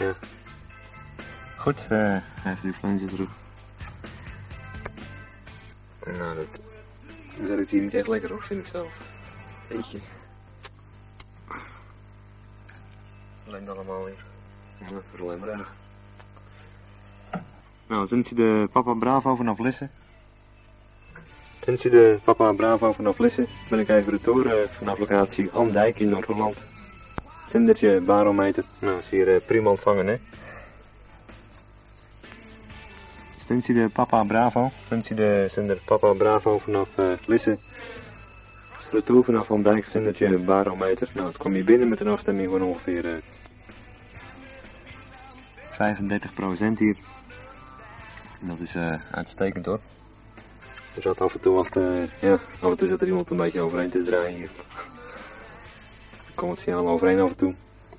Ja. Goed, hij heeft die flensje terug. Nou, dat werkt hier niet echt lekker hoor, vind ik zelf. Eetje. Alleen allemaal weer. Ja, dat wordt alleen maar erg. Nou, sinds je de Papa Bravo vanaf Lisse. Sinds je de Papa Bravo vanaf Lisse ben ik even retour vanaf locatie Andijk in Noord-Holland. Zendertje barometer. Nou, is hier prima ontvangen hè. Sinds je de Papa Bravo. Sinds je de zender Papa Bravo vanaf Lisse. Is retour vanaf Andijk, zendertje barometer. Nou, het kwam hier binnen met een afstemming van ongeveer 35% hier. En dat is uitstekend hoor. Er zat af en toe wat, af en toe zat er iemand een beetje overheen te draaien hier. Er kwam het signaal overheen af en toe.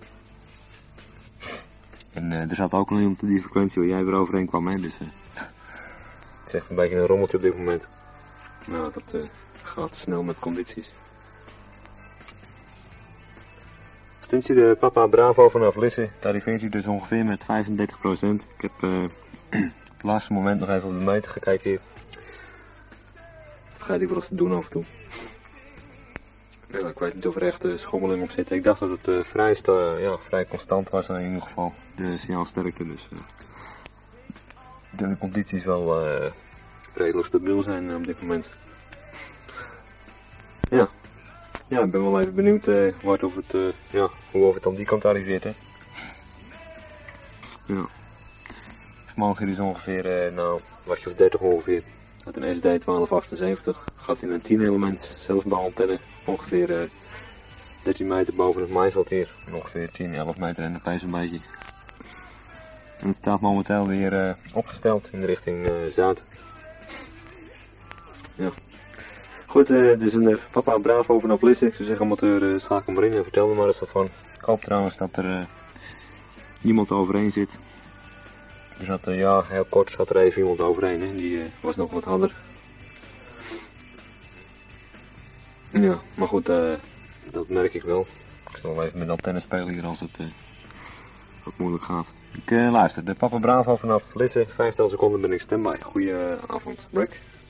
En er zat ook nog iemand op die frequentie waar jij weer overheen kwam hè, dus het is echt een beetje een rommeltje op dit moment. Nou, dat gaat snel met condities. Sinds je de Papa Bravo vanaf Lisse tarifeert hij dus ongeveer met 35%. Ik heb op het laatste moment nog even op de meter gekeken hier. Vergeet ik wel eens te doen af en toe. Ja, ik weet niet of er echt schommeling op zit. Ik dacht dat het vrij constant was in ieder geval. De signaalsterkte dus. De condities wel redelijk stabiel zijn op dit moment. Ja. Ja, ik ben wel even benieuwd hoe of het aan die kant arriveert hè. Ja. Vermogen hier is ongeveer, wattje of 30 ongeveer. Uit een SD 1278 gaat in een 10 elements zelfbouwantenne ongeveer 13 meter boven het maaiveld hier. En ongeveer 10, 11 meter en een pijs een beetje. En het staat momenteel weer opgesteld in de richting Zuid. Ja. Goed, dus een Papa Bravo vanaf Lisse. Ik zou zeggen amateur, schakel maar in en vertel er maar eens wat van. Ik hoop trouwens dat er niemand overheen zit. Er zat heel kort zat er even iemand overheen, hè. Die was nog wat harder. Ja, maar goed, dat merk ik wel. Ik zal wel even met de antenne spelen hier als het wat moeilijk gaat. Ik luister, de Papa Bravo vanaf Lisse, 5 seconden ben ik standby. Goeie avond, break.